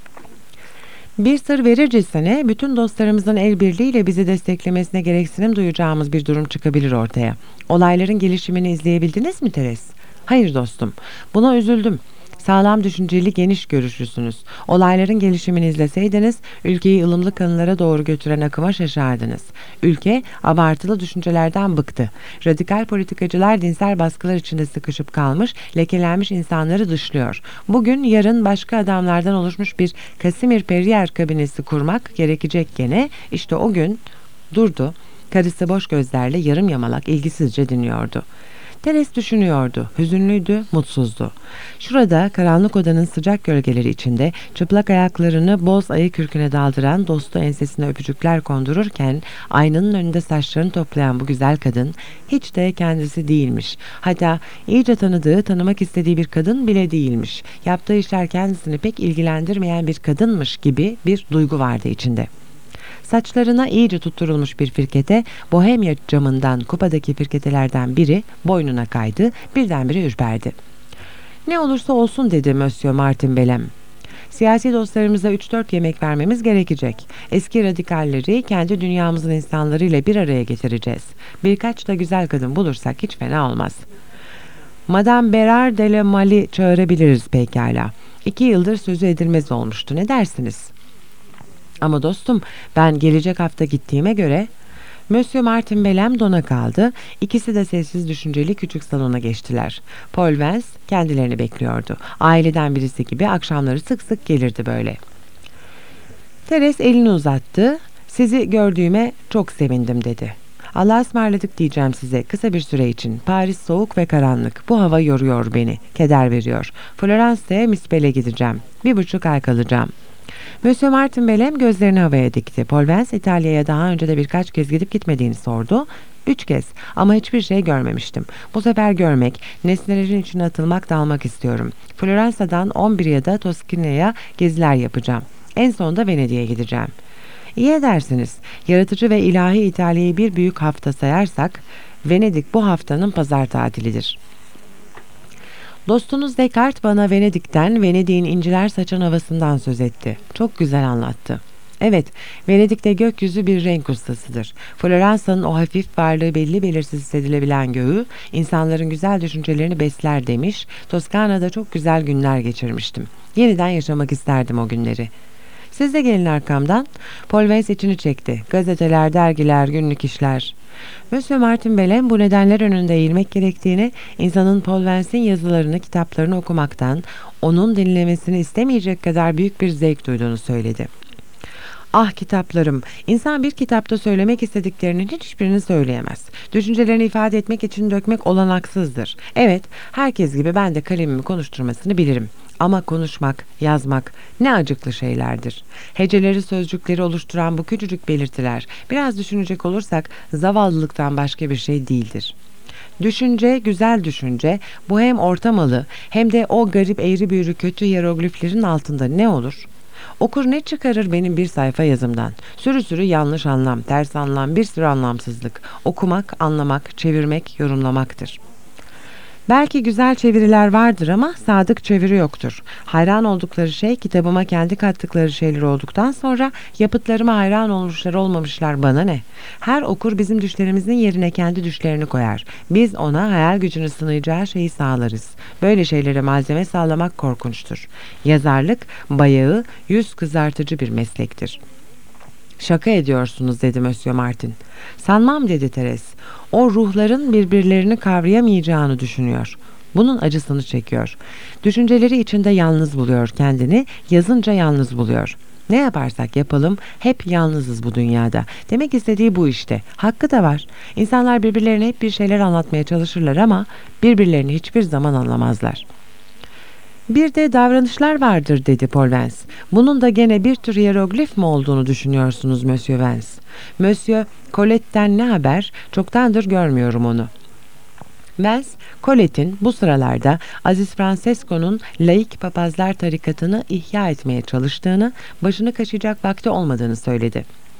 Bir sır verircesine bütün dostlarımızın el birliğiyle bizi desteklemesine gereksinim duyacağımız bir durum çıkabilir ortaya. Olayların gelişimini izleyebildiniz mi Teres? Hayır dostum. Buna üzüldüm. Sağlam düşünceli, geniş görüşlüsünüz. Olayların gelişimini izleseydiniz, ülkeyi ılımlı kanılara doğru götüren akıma şaşardınız. Ülke abartılı düşüncelerden bıktı. Radikal politikacılar dinsel baskılar içinde sıkışıp kalmış, lekelenmiş insanları dışlıyor. Bugün, yarın başka adamlardan oluşmuş bir Kasimir Periyer kabinesi kurmak gerekecek gene. İşte o gün durdu. Karısı boş gözlerle yarım yamalak ilgisizce dinliyordu. Teres düşünüyordu. Hüzünlüydü, mutsuzdu. Şurada karanlık odanın sıcak gölgeleri içinde çıplak ayaklarını boz ayı kürküne daldıran dostu ensesine öpücükler kondururken aynanın önünde saçlarını toplayan bu güzel kadın hiç de kendisi değilmiş. Hatta iyice tanıdığı, tanımak istediği bir kadın bile değilmiş. Yaptığı işler kendisini pek ilgilendirmeyen bir kadınmış gibi bir duygu vardı içinde. Saçlarına iyice tutturulmuş bir firkete, Bohemya camından kupadaki firketelerden biri boynuna kaydı, birdenbire ürperdi. "Ne olursa olsun" dedi Monsieur Martin Belem. "Siyasi dostlarımıza 3-4 yemek vermemiz gerekecek. Eski radikalleri kendi dünyamızın insanlarıyla bir araya getireceğiz. Birkaç da güzel kadın bulursak hiç fena olmaz. Madame Bérard de la Mal'i çağırabiliriz pekala. 2 yıldır sözü edilmez olmuştu. Ne dersiniz?" "Ama dostum, ben gelecek hafta gittiğime göre..." Monsieur Martin Belem dona kaldı. İkisi de sessiz düşünceli küçük salona geçtiler. Paul Vance kendilerini bekliyordu. Aileden birisi gibi akşamları sık sık gelirdi böyle. Teres elini uzattı. "Sizi gördüğüme çok sevindim" dedi. "Allah'a ısmarladık diyeceğim size kısa bir süre için. Paris soğuk ve karanlık. Bu hava yoruyor beni. Keder veriyor. Florence'ye Mispel'e gideceğim. 1,5 ay kalacağım." Monsieur Martin Belem gözlerini havaya dikti. Paul Vance İtalya'ya daha önce de birkaç kez gidip gitmediğini sordu. 3 kez ama hiçbir şey görmemiştim. Bu sefer görmek, nesnelerin içine atılmak, dalmak istiyorum. Floransa'dan 11 ya da Toskana'ya geziler yapacağım. En sonunda Venedik'e gideceğim." "İyi edersiniz. Yaratıcı ve ilahi İtalya'yı bir büyük hafta sayarsak, Venedik bu haftanın pazar tatilidir." Dostunuz Descartes bana Venedik'ten, Venedik'in inciler saçan havasından söz etti. Çok güzel anlattı. Evet, Venedik'te gökyüzü bir renk ustasıdır. Floransa'nın o hafif varlığı belli belirsiz hissedilebilen göğü, insanların güzel düşüncelerini besler demiş, Toskana'da çok güzel günler geçirmiştim. Yeniden yaşamak isterdim o günleri. "Siz de gelin arkamdan." Paul Vance içini çekti. "Gazeteler, dergiler, günlük işler." Monsieur Martin Belem bu nedenler önünde eğilmek gerektiğini, insanın Paul Vance'in yazılarını, kitaplarını okumaktan, onun dinlemesini istemeyecek kadar büyük bir zevk duyduğunu söyledi. "Ah kitaplarım! İnsan bir kitapta söylemek istediklerinin hiçbirini söyleyemez. Düşüncelerini ifade etmek için dökmek olanaksızdır. Evet, herkes gibi ben de kalemimi konuşturmasını bilirim. Ama konuşmak, yazmak ne acıklı şeylerdir. Heceleri, sözcükleri oluşturan bu küçücük belirtiler, biraz düşünecek olursak zavallılıktan başka bir şey değildir. Düşünce, güzel düşünce, bu hem ortamalı hem de o garip eğri büğrü kötü hierogliflerin altında ne olur? Okur ne çıkarır benim bir sayfa yazımdan? Sürü sürü yanlış anlam, ters anlam, bir sürü anlamsızlık. Okumak, anlamak, çevirmek, yorumlamaktır. Belki güzel çeviriler vardır ama sadık çeviri yoktur. Hayran oldukları şey kitabıma kendi kattıkları şeyler olduktan sonra yapıtlarıma hayran olmuşlar olmamışlar bana ne? Her okur bizim düşlerimizin yerine kendi düşlerini koyar. Biz ona hayal gücünü sınayacağı şeyi sağlarız. Böyle şeylere malzeme sağlamak korkunçtur. Yazarlık bayağı, yüz kızartıcı bir meslektir. Şaka ediyorsunuz dedi Monsieur Martin. Sanmam dedi Therese. O ruhların birbirlerini kavrayamayacağını düşünüyor. Bunun acısını çekiyor. Düşünceleri içinde yalnız buluyor kendini, yazınca yalnız buluyor. Ne yaparsak yapalım hep yalnızız bu dünyada. Demek istediği bu işte. Hakkı da var. İnsanlar birbirlerine hep bir şeyler anlatmaya çalışırlar ama birbirlerini hiçbir zaman anlamazlar. Bir de davranışlar vardır dedi Paul Vance. Bunun da gene bir tür hieroglif mi olduğunu düşünüyorsunuz Monsieur Vance? Monsieur Colette'den ne haber? Çoktandır görmüyorum onu. Vance, Colette'in bu sıralarda Aziz Francesco'nun laik papazlar tarikatını ihya etmeye çalıştığını, başını kaşıyacak vakti olmadığını söyledi.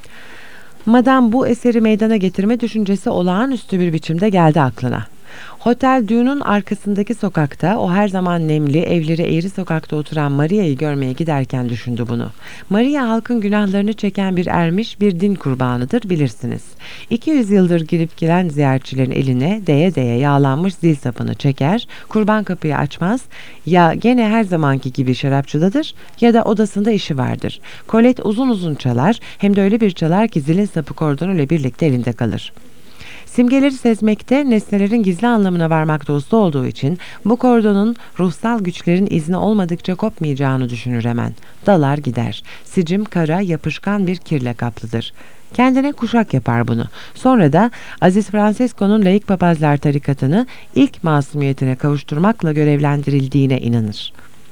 Madame bu eseri meydana getirme düşüncesi olağanüstü bir biçimde geldi aklına. Hotel Dune'un arkasındaki sokakta, o her zaman nemli, evleri eğri sokakta oturan Maria'yı görmeye giderken düşündü bunu. Maria halkın günahlarını çeken bir ermiş, bir din kurbanıdır bilirsiniz. 200 yıldır girip giren ziyaretçilerin eline değe değe yağlanmış zil sapını çeker, kurban kapıyı açmaz, ya gene her zamanki gibi şarapçıdadır ya da odasında işi vardır. Colette uzun uzun çalar, hem de öyle bir çalar ki zilin sapı kordonuyla birlikte elinde kalır. Simgeleri sezmekte, nesnelerin gizli anlamına varmakta usta olduğu için bu kordonun ruhsal güçlerin izni olmadıkça kopmayacağını düşünür hemen. Dalar gider. Sicim kara, yapışkan bir kirle kaplıdır. Kendine kuşak yapar bunu. Sonra da Aziz Francesco'nun laik papazlar tarikatını ilk masumiyetine kavuşturmakla görevlendirildiğine inanır.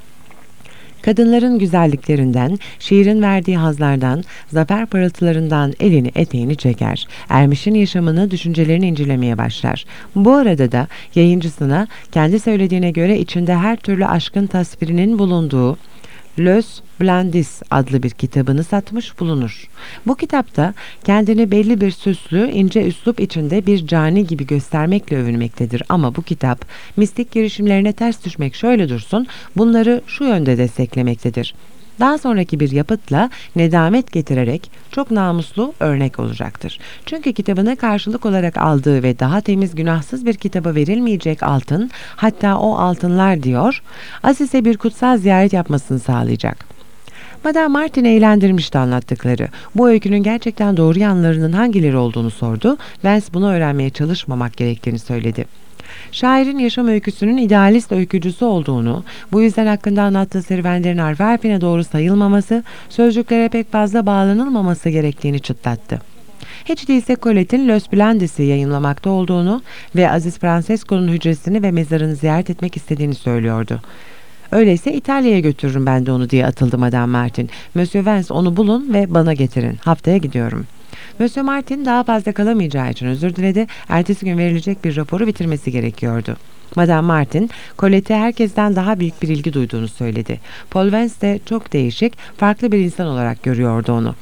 Kadınların güzelliklerinden, şiirin verdiği hazlardan, zafer parıltılarından elini eteğini çeker. Ermiş'in yaşamını, düşüncelerini incelemeye başlar. Bu arada da yayıncısına kendi söylediğine göre içinde her türlü aşkın tasvirinin bulunduğu Los Blandis adlı bir kitabını satmış bulunur. Bu kitapta kendini belli bir süslü, ince üslup içinde bir cani gibi göstermekle övünmektedir. Ama bu kitap mistik girişimlerine ters düşmek şöyle dursun, bunları şu yönde desteklemektedir. Daha sonraki bir yapıtla nedamet getirerek çok namuslu örnek olacaktır. Çünkü kitabına karşılık olarak aldığı ve daha temiz günahsız bir kitaba verilmeyecek altın, hatta o altınlar diyor, Aziz'e bir kutsal ziyaret yapmasını sağlayacak. Madame Martin eğlendirmişti anlattıkları. Bu öykünün gerçekten doğru yanlarının hangileri olduğunu sordu. Vance bunu öğrenmeye çalışmamak gerektiğini söyledi. Şairin yaşam öyküsünün idealist öykücüsü olduğunu, bu yüzden hakkında anlattığı serüvenlerin harfi harfine doğru sayılmaması, sözcüklere pek fazla bağlanılmaması gerektiğini çıtlattı. Hiç değilse Colette'in Los Blandis'i yayımlamakta olduğunu ve Aziz Francesco'nun hücresini ve mezarını ziyaret etmek istediğini söylüyordu. Öyleyse İtalya'ya götürürüm ben de onu diye atıldı Madame Martin. Monsieur Vance onu bulun ve bana getirin. Haftaya gidiyorum. Monsieur Martin daha fazla kalamayacağı için özür diledi. Ertesi gün verilecek bir raporu bitirmesi gerekiyordu. Madame Martin, Colette'e herkesten daha büyük bir ilgi duyduğunu söyledi. Paul Vance de çok değişik, farklı bir insan olarak görüyordu onu.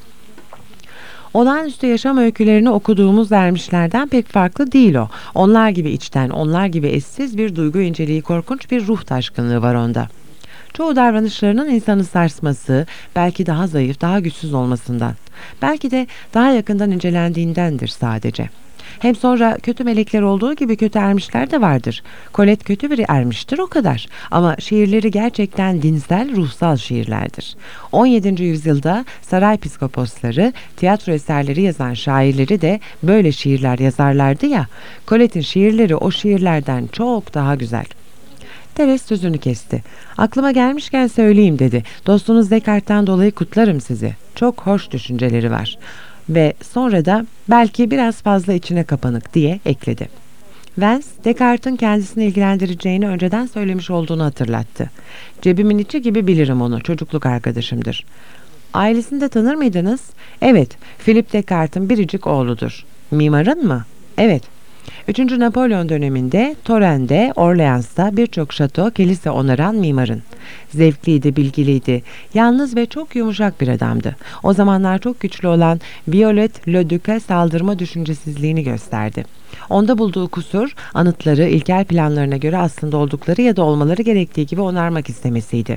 Olağanüstü yaşam öykülerini okuduğumuz ermişlerden pek farklı değil o. Onlar gibi içten, onlar gibi eşsiz bir duygu inceliği, korkunç bir ruh taşkınlığı var onda. Çoğu davranışlarının insanı sarsması, belki daha zayıf, daha güçsüz olmasından, belki de daha yakından incelendiğindendir sadece. Hem sonra kötü melekler olduğu gibi kötü ermişler de vardır. Colette kötü bir ermiştir o kadar. Ama şiirleri gerçekten dinsel, ruhsal şiirlerdir. 17. yüzyılda saray psikoposları, tiyatro eserleri yazan şairleri de böyle şiirler yazarlardı ya. Colette'in şiirleri o şiirlerden çok daha güzel. Therese sözünü kesti. Aklıma gelmişken söyleyeyim dedi. Dostunuz Descartes'ten dolayı kutlarım sizi. Çok hoş düşünceleri var. Ve sonra da belki biraz fazla içine kapanık diye ekledi. Vance, Descartes'in kendisini ilgilendireceğini önceden söylemiş olduğunu hatırlattı. Cebimin içi gibi bilirim onu, çocukluk arkadaşımdır. Ailesini de tanır mıydınız? Evet, Philip Descartes'in biricik oğludur. Mimarın mı? Evet. 3. Napolyon döneminde Tourain'de, Orleans'ta birçok şato, kilise onaran mimarın. Zevkliydi, bilgiliydi, yalnız ve çok yumuşak bir adamdı. O zamanlar çok güçlü olan Viollet-le-Duc'a saldırma düşüncesizliğini gösterdi. Onda bulduğu kusur, anıtları ilkel planlarına göre aslında oldukları ya da olmaları gerektiği gibi onarmak istemesiydi.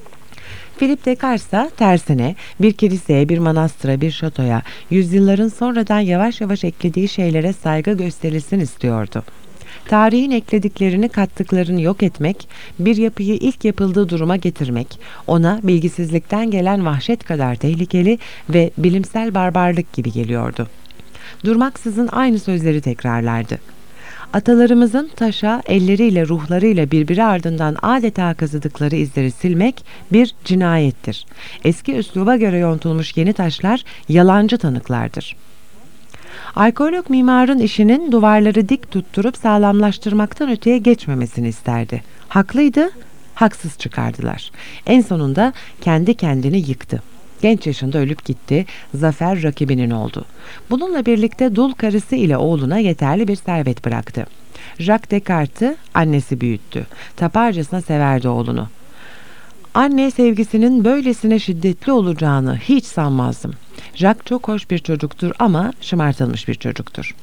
Philip Descartes ise tersine bir kiliseye, bir manastıra, bir şatoya, yüzyılların sonradan yavaş yavaş eklediği şeylere saygı gösterilsin istiyordu. Tarihin eklediklerini, kattıklarını yok etmek, bir yapıyı ilk yapıldığı duruma getirmek, ona bilgisizlikten gelen vahşet kadar tehlikeli ve bilimsel barbarlık gibi geliyordu. Durmaksızın aynı sözleri tekrarlardı. Atalarımızın taşa, elleriyle, ruhlarıyla birbiri ardından adeta kazıdıkları izleri silmek bir cinayettir. Eski üsluba göre yontulmuş yeni taşlar yalancı tanıklardır. Arkeolog mimarın işinin duvarları dik tutturup sağlamlaştırmaktan öteye geçmemesini isterdi. Haklıydı, haksız çıkardılar. En sonunda kendi kendini yıktı. Genç yaşında ölüp gitti, zafer rakibinin oldu. Bununla birlikte dul karısı ile oğluna yeterli bir servet bıraktı. Jacques Descartes'i annesi büyüttü. Taparcasına severdi oğlunu. Anne sevgisinin böylesine şiddetli olacağını hiç sanmazdım. Jacques çok hoş bir çocuktur ama şımartılmış bir çocuktur.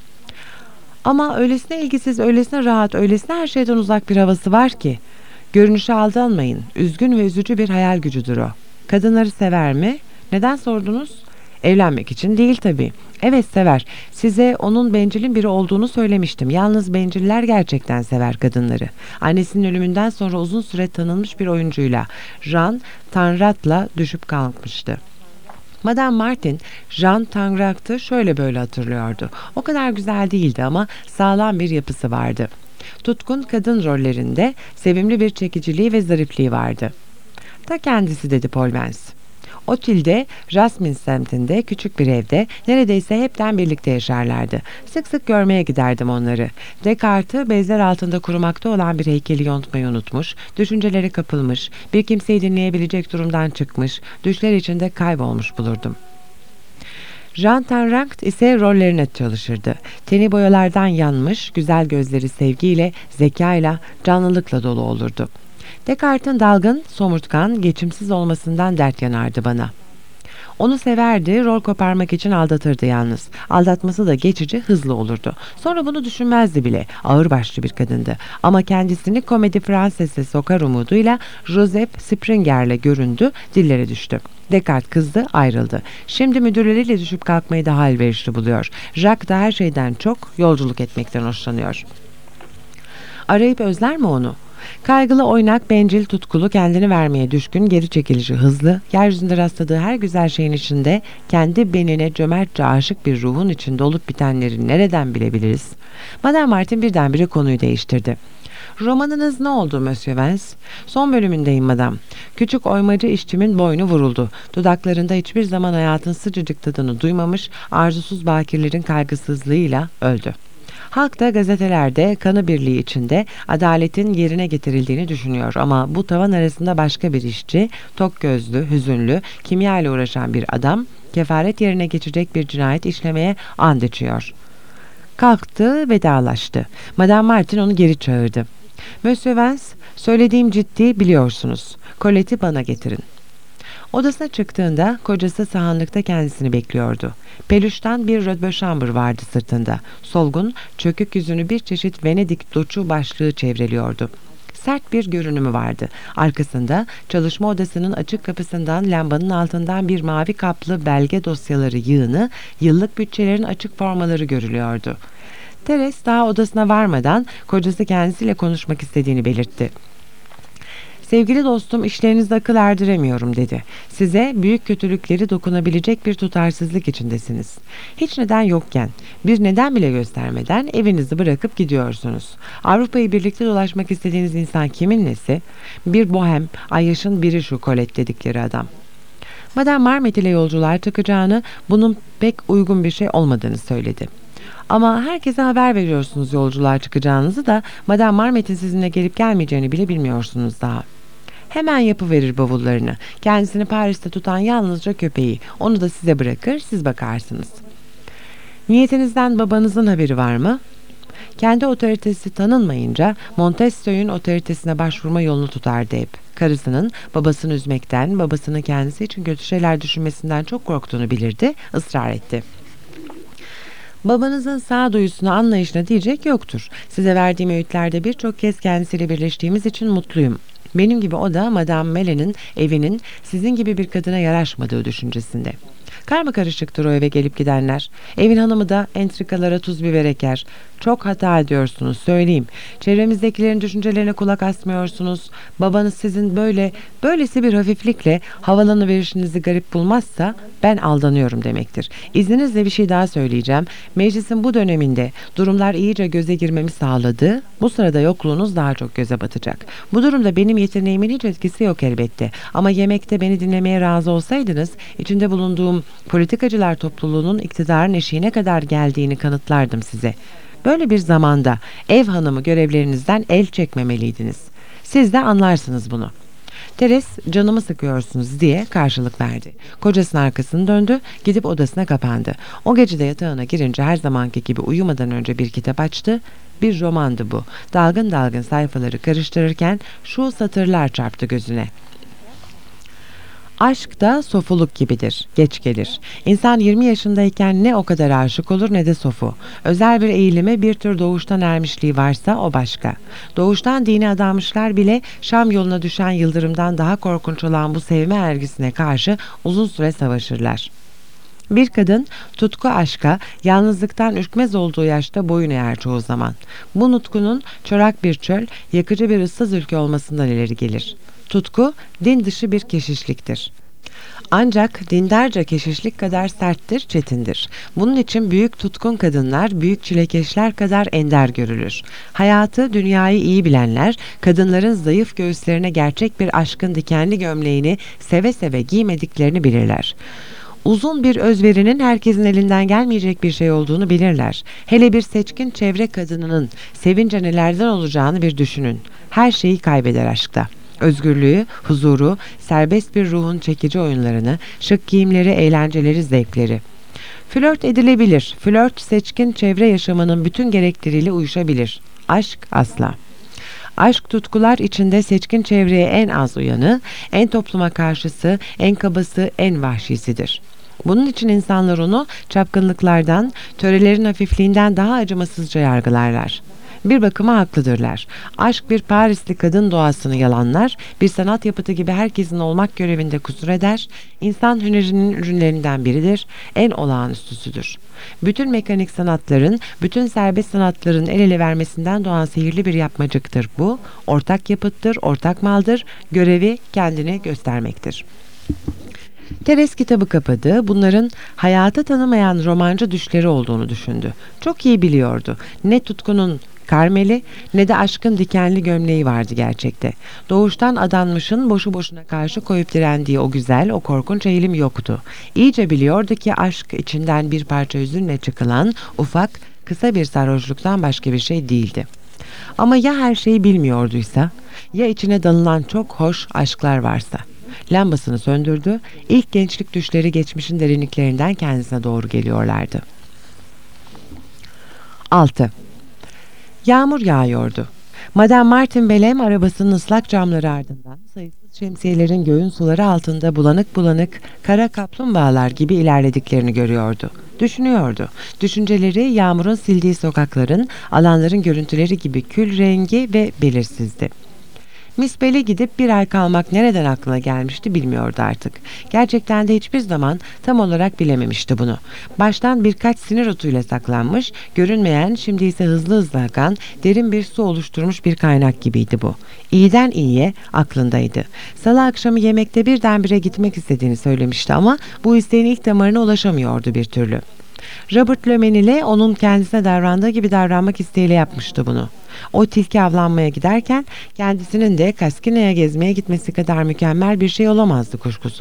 Ama öylesine ilgisiz, öylesine rahat, öylesine her şeyden uzak bir havası var ki. Görünüşe aldanmayın, üzgün ve üzücü bir hayal gücüdür o. Kadınları sever mi? Neden sordunuz? Evlenmek için değil tabii. Evet sever. Size onun bencilin biri olduğunu söylemiştim. Yalnız benciller gerçekten sever kadınları. Annesinin ölümünden sonra uzun süre tanınmış bir oyuncuyla, Jean Tanrat'la düşüp kalkmıştı. Madame Martin, Jean Tanrat'ı şöyle böyle hatırlıyordu. O kadar güzel değildi ama sağlam bir yapısı vardı. Tutkun kadın rollerinde sevimli bir çekiciliği ve zarifliği vardı. Ta kendisi dedi Paul Vance. Otil'de, Jasmin semtinde küçük bir evde neredeyse hepten birlikte yaşarlardı. Sık sık görmeye giderdim onları. Descartes'ı bezler altında kurumakta olan bir heykeli yontmayı unutmuş, düşüncelere kapılmış, bir kimseyi dinleyebilecek durumdan çıkmış, düşler içinde kaybolmuş bulurdum. Jean Tanract ise rollerine çalışırdı. Teni boyalardan yanmış, güzel gözleri sevgiyle, zekayla, canlılıkla dolu olurdu. Descartes'in dalgın, somurtkan, geçimsiz olmasından dert yanardı bana. Onu severdi, rol koparmak için aldatırdı yalnız. Aldatması da geçici, hızlı olurdu. Sonra bunu düşünmezdi bile. Ağırbaşlı bir kadındı. Ama kendisini komedi Franses'e sokar umuduyla Joseph Springer'le göründü, dillere düştü. Descartes kızdı, ayrıldı. Şimdi müdürleriyle düşüp kalkmayı daha elverişli buluyor. Jacques da her şeyden çok yolculuk etmekten hoşlanıyor. Arayıp özler mi onu? Kaygılı, oynak, bencil, tutkulu, kendini vermeye düşkün, geri çekilişi hızlı, yeryüzünde rastladığı her güzel şeyin içinde kendi benine cömertçe aşık bir ruhun içinde olup bitenleri nereden bilebiliriz? Madame Martin birdenbire konuyu değiştirdi. Romanınız ne oldu Monsieur Vance? Son bölümündeyim madam. Küçük oymacı işçimin boynu vuruldu. Dudaklarında hiçbir zaman hayatın sıcacık tadını duymamış, arzusuz bakirlerin kaygısızlığıyla öldü. Halk da gazetelerde kanı birliği içinde adaletin yerine getirildiğini düşünüyor ama bu tavan arasında başka bir işçi, tok gözlü, hüzünlü, kimya ile uğraşan bir adam, kefaret yerine geçecek bir cinayet işlemeye and içiyor. Kalktı, vedalaştı. Madame Martin onu geri çağırdı. Monsieur Vance, söylediğim ciddi biliyorsunuz. Colette'i bana getirin. Odasına çıktığında kocası sahanlıkta kendisini bekliyordu. Peluştan bir rötbeşambur vardı sırtında. Solgun, çökük yüzünü bir çeşit Venedik doçu başlığı çevreliyordu. Sert bir görünümü vardı. Arkasında çalışma odasının açık kapısından lambanın altından bir mavi kaplı belge dosyaları yığını, yıllık bütçelerin açık formaları görülüyordu. Teres daha odasına varmadan kocası kendisiyle konuşmak istediğini belirtti. Sevgili dostum, işlerinizde akıl erdiremiyorum dedi. Size büyük kötülükleri dokunabilecek bir tutarsızlık içindesiniz. Hiç neden yokken, bir neden bile göstermeden evinizi bırakıp gidiyorsunuz. Avrupa'yı birlikte dolaşmak istediğiniz insan kimin nesi? Bir bohem, ayyaşın biri şu Colette dedikleri adam. Madame Marmet ile yolculuğa çıkacağını, bunun pek uygun bir şey olmadığını söyledi. Ama herkese haber veriyorsunuz yolculuğa çıkacağınızı da Madame Marmet'in sizinle gelip gelmeyeceğini bile bilmiyorsunuz daha. Hemen yapıverir bavullarını. Kendisini Paris'te tutan yalnızca köpeği. Onu da size bırakır, siz bakarsınız. Niyetinizden babanızın haberi var mı? Kendi otoritesi tanınmayınca Montesquieu'nun otoritesine başvurma yolunu tutardı hep. Karısının babasını üzmekten, babasının kendisi için kötü şeyler düşünmesinden çok korktuğunu bilirdi, ısrar etti. Babanızın sağduyusuna, anlayışına diyecek yoktur. Size verdiğim öğütlerde birçok kez kendisiyle birleştiğimiz için mutluyum. Benim gibi o da Madame Melen'in evinin sizin gibi bir kadına yaraşmadığı düşüncesinde. Karmakarışıktır o eve gelip gidenler. Evin hanımı da entrikalara tuz biber eker. Çok hata ediyorsunuz, söyleyeyim. Çevremizdekilerin düşüncelerine kulak asmıyorsunuz. Babanız sizin böylesi bir hafiflikle havalanıverişinizi garip bulmazsa ben aldanıyorum demektir. İzninizle bir şey daha söyleyeceğim. Meclisin bu döneminde durumlar iyice göze girmemi sağladı. Bu sırada yokluğunuz daha çok göze batacak. Bu durumda benim yeteneğimin hiç etkisi yok elbette. Ama yemekte beni dinlemeye razı olsaydınız, içinde bulunduğum politikacılar topluluğunun iktidarın eşiğine kadar geldiğini kanıtlardım size. Böyle bir zamanda ev hanımı görevlerinizden el çekmemeliydiniz. Siz de anlarsınız bunu. Teres, canımı sıkıyorsunuz diye karşılık verdi. Kocasının arkasını döndü, gidip odasına kapandı. O gece de yatağına girince her zamanki gibi uyumadan önce bir kitap açtı. Bir romandı bu. Dalgın dalgın sayfaları karıştırırken şu satırlar çarptı gözüne. Aşk da sofuluk gibidir, geç gelir. İnsan 20 yaşındayken ne o kadar aşık olur ne de sofu. Özel bir eğilime, bir tür doğuştan ermişliği varsa o başka. Doğuştan dini adanmışlar bile Şam yoluna düşen yıldırımdan daha korkunç olan bu sevme ergisine karşı uzun süre savaşırlar. Bir kadın tutku aşka, yalnızlıktan ürkmez olduğu yaşta boyun eğer çoğu zaman. Bu nutkunun çorak bir çöl, yakıcı bir ıssız ülke olmasından ileri gelir. Tutku, din dışı bir keşişliktir. Ancak dindarca keşişlik kadar serttir, çetindir. Bunun için büyük tutkun kadınlar, büyük çilekeşler kadar ender görülür. Hayatı, dünyayı iyi bilenler, kadınların zayıf göğüslerine gerçek bir aşkın dikenli gömleğini seve seve giymediklerini bilirler. Uzun bir özverinin herkesin elinden gelmeyecek bir şey olduğunu bilirler. Hele bir seçkin çevre kadınının sevince nelerden olacağını bir düşünün. Her şeyi kaybeder aşkta. Özgürlüğü, huzuru, serbest bir ruhun çekici oyunlarını, şık giyimleri, eğlenceleri, zevkleri. Flört edilebilir. Flört seçkin çevre yaşamının bütün gerekleriyle uyuşabilir. Aşk asla. Aşk tutkular içinde seçkin çevreye en az uyanı, en topluma karşısı, en kabası, en vahşisidir. Bunun için insanlar onu çapkınlıklardan, törelerin hafifliğinden daha acımasızca yargılarlar. Bir bakıma haklıdırlar. Aşk bir Parisli kadın doğasını yalanlar, bir sanat yapıtı gibi herkesin olmak görevinde kusur eder, insan hünerinin ürünlerinden biridir, en olağanüstüsüdür. Bütün mekanik sanatların, bütün serbest sanatların el ele vermesinden doğan sihirli bir yapmacıktır bu, ortak yapıttır, ortak maldır, görevi kendini göstermektir. Teres kitabı kapadı. Bunların hayatı tanımayan romancı düşleri olduğunu düşündü. Çok iyi biliyordu. Ne tutkunun Karmeli ne de aşkın dikenli gömleği vardı gerçekte. Doğuştan adanmışın boşu boşuna karşı koyup direndiği o güzel, o korkunç eğilim yoktu. İyice biliyordu ki aşk içinden bir parça hüzünle çıkılan ufak, kısa bir sarhoşluktan başka bir şey değildi. Ama ya her şeyi bilmiyorduysa, ya içine dalınan çok hoş aşklar varsa? Lambasını söndürdü, ilk gençlik düşleri geçmişin derinliklerinden kendisine doğru geliyorlardı. 6. Yağmur yağıyordu. Madame Martin Belem arabasının ıslak camları ardından sayısız şemsiyelerin göğün suları altında bulanık bulanık kara kaplumbağalar gibi ilerlediklerini görüyordu. Düşünüyordu. Düşünceleri yağmurun sildiği sokakların, alanların görüntüleri gibi kül rengi ve belirsizdi. Miss Bell'e gidip bir ay kalmak nereden aklına gelmişti bilmiyordu artık. Gerçekten de hiçbir zaman tam olarak bilememişti bunu. Baştan birkaç sinir otuyla saklanmış, görünmeyen, şimdi ise hızlı hızlı akan, derin bir su oluşturmuş bir kaynak gibiydi bu. İyiden iyiye aklındaydı. Salı akşamı yemekte birdenbire gitmek istediğini söylemişti ama bu isteğin ilk damarına ulaşamıyordu bir türlü. Robert Le Men ile onun kendisine davrandığı gibi davranmak isteğiyle yapmıştı bunu. O tilki avlanmaya giderken kendisinin de Kaskine'ye gezmeye gitmesi kadar mükemmel bir şey olamazdı kuşkusuz.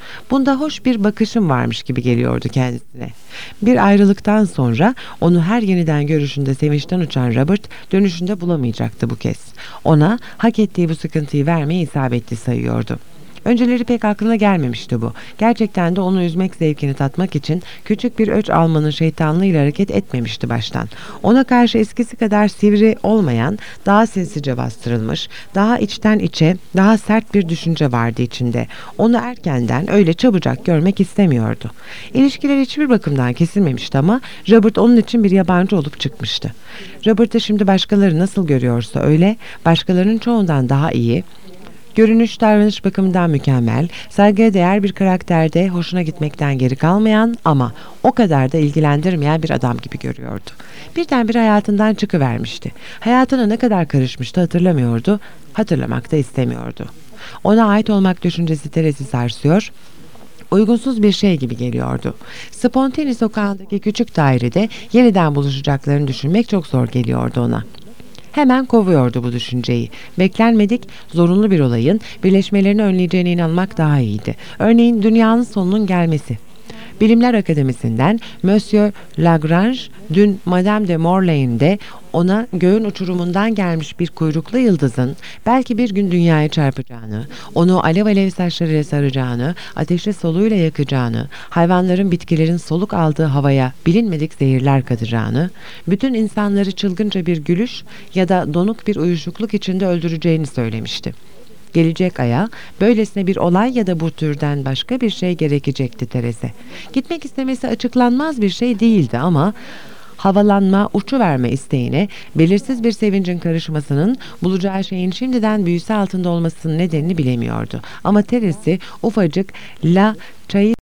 Bunda hoş bir bakışım varmış gibi geliyordu kendisine. Bir ayrılıktan sonra onu her yeniden görüşünde sevinçten uçan Robert dönüşünde bulamayacaktı bu kez. Ona hak ettiği bu sıkıntıyı vermeyi isabetli sayıyordu. Önceleri pek aklına gelmemişti bu. Gerçekten de onu üzmek zevkini tatmak için küçük bir öç almanın şeytanlığıyla hareket etmemişti baştan. Ona karşı eskisi kadar sivri olmayan, daha sinsice bastırılmış, daha içten içe, daha sert bir düşünce vardı içinde. Onu erkenden öyle çabucak görmek istemiyordu. İlişkiler hiçbir bakımdan kesilmemişti ama Robert onun için bir yabancı olup çıkmıştı. Robert'ı şimdi başkaları nasıl görüyorsa öyle, başkalarının çoğundan daha iyi, görünüş davranış bakımından mükemmel, saygıya değer bir karakterde hoşuna gitmekten geri kalmayan ama o kadar da ilgilendirmeyen bir adam gibi görüyordu. Birdenbire hayatından çıkıvermişti. Hayatına ne kadar karışmıştı hatırlamıyordu, hatırlamak da istemiyordu. Ona ait olmak düşüncesi Teres'i sarsıyor, uygunsuz bir şey gibi geliyordu. Spontini sokağındaki küçük dairede yeniden buluşacaklarını düşünmek çok zor geliyordu ona. Hemen kovuyordu bu düşünceyi. Beklenmedik, zorunlu bir olayın birleşmelerini önleyeceğine inanmak daha iyiydi. Örneğin dünyanın sonunun gelmesi. Bilimler Akademisi'nden Monsieur Lagrange dün Madame de Morlane'de ona göğün uçurumundan gelmiş bir kuyruklu yıldızın belki bir gün dünyaya çarpacağını, onu alev alev saçlarıyla saracağını, ateşli soluğuyla yakacağını, hayvanların bitkilerin soluk aldığı havaya bilinmedik zehirler katacağını, bütün insanları çılgınca bir gülüş ya da donuk bir uyuşukluk içinde öldüreceğini söylemişti. Gelecek aya böylesine bir olay ya da bu türden başka bir şey gerekecekti Teres'e. Gitmek istemesi açıklanmaz bir şey değildi ama havalanma, uçuverme isteğine belirsiz bir sevincin karışmasının bulacağı şeyin şimdiden büyüsü altında olmasının nedenini bilemiyordu. Ama Teres'i ufacık La Çayı